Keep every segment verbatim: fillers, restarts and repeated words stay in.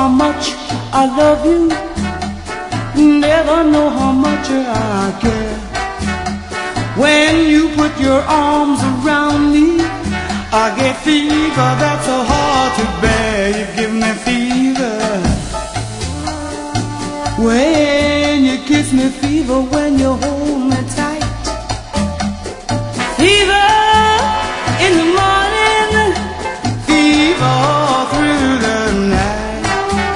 how much I love you, never know how much I care. When you put your arms around me, I get fever that's so hard to bear. You give me fever when you kiss me, fever when you hold me tight. Fever in the morning, fever all through the night.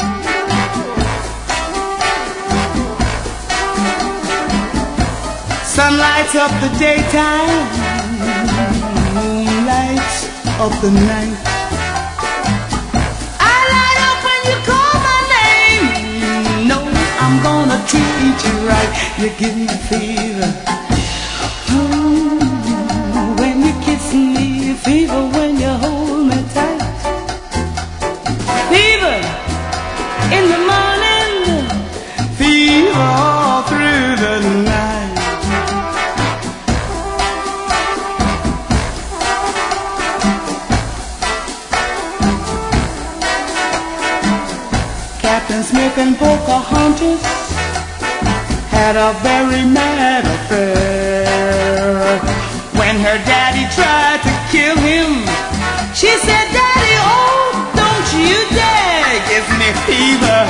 Sun lights up the daytime, moon lights up the night. I light up when you call my name. You know I'm gonna treat you right. You give me fever when you kiss me, fever when you hold me tight. Fever in the morning, fever all through the night. Captain Smith and Pocahontas had a very mad affair. When her daddy tried to kill him, she said, "Daddy, oh, don't you dare give me fever."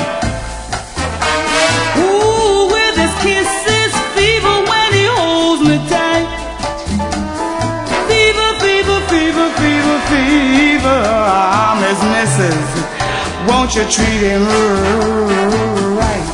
Ooh, with his kisses, fever when he holds me tight. Fever, fever, fever, fever, fever, I'm his missus. Won't you treat him right?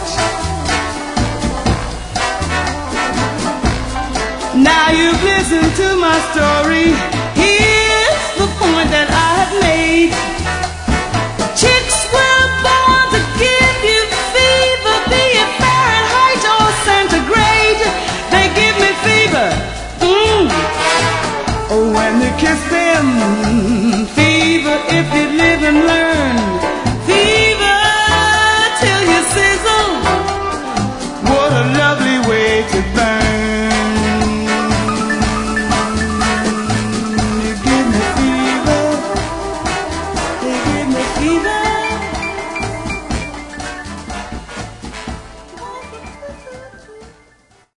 Now you've listened to my story. Here's the point that I have made. Chicks were born to give you fever, be it Fahrenheit or centigrade. They give me fever. Mm. Oh, when you kiss them, fever if you live and learn.